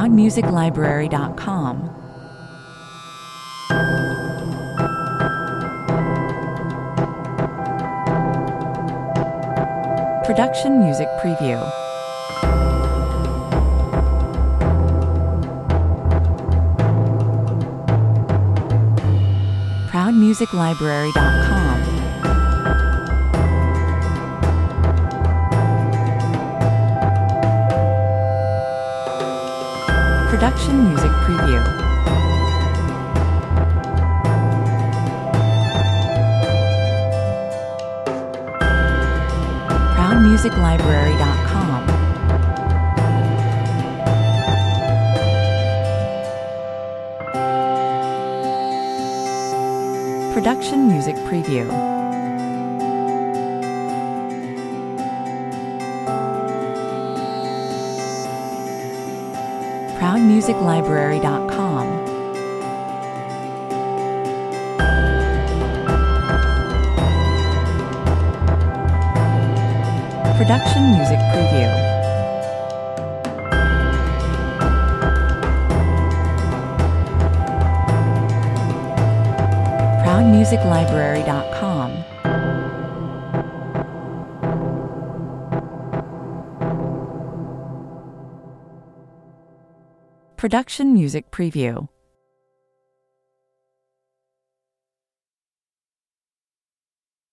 ProudMusicLibrary.com. Production Music Preview. ProudMusicLibrary.com. Production Music Preview. ProudMusicLibrary.com. Production Music Preview. ProudMusicLibrary.com. Production Music Preview. ProudMusicLibrary.com. Production Music Preview.